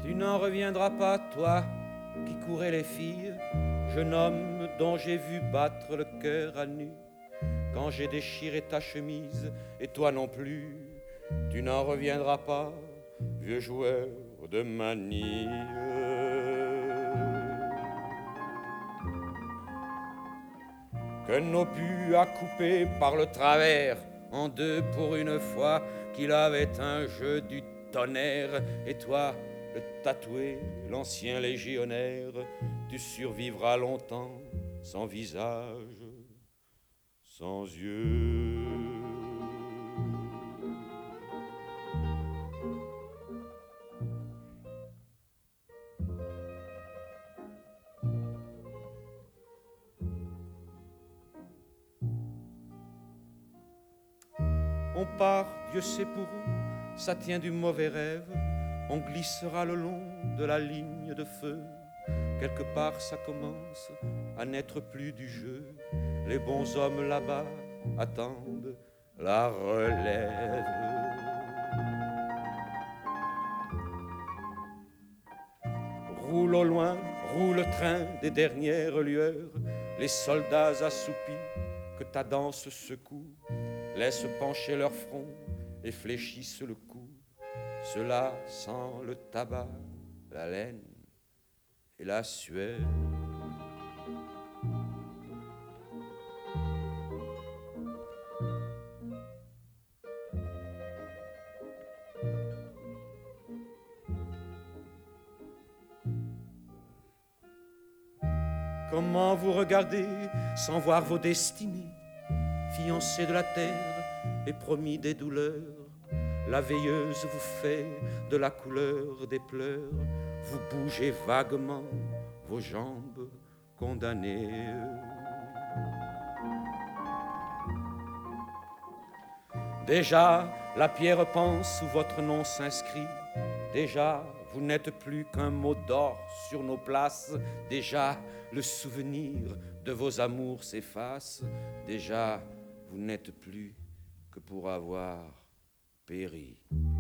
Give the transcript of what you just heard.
Tu n'en reviendras pas, toi qui courais les filles, jeune homme dont j'ai vu battre le cœur à nu. Quand j'ai déchiré ta chemise, et toi non plus, tu n'en reviendras pas, vieux joueur de manille. Qu'un obus a coupé par le travers en deux pour une fois, qu'il avait un jeu du tonnerre, et toi, le tatoué, l'ancien légionnaire, tu survivras longtemps sans visage, sans yeux. On part, Dieu sait pour où, ça tient du mauvais rêve. On glissera le long de la ligne de feu. Quelque part ça commence à n'être plus du jeu. Les bons hommes là-bas attendent la relève. Roule au loin, roule le train des dernières lueurs. Les soldats assoupis que ta danse secoue laissent pencher leur front et fléchissent le cou. Cela sent le tabac, la laine et la sueur. Comment vous regardez sans voir vos destinées, fiancés de la terre et promis des douleurs? La veilleuse vous fait de la couleur des pleurs. Vous bougez vaguement vos jambes condamnées. Déjà, la pierre pense où votre nom s'inscrit. Déjà, vous n'êtes plus qu'un mot d'or sur nos places. Déjà, le souvenir de vos amours s'efface. Déjà, vous n'êtes plus que pour avoir péri.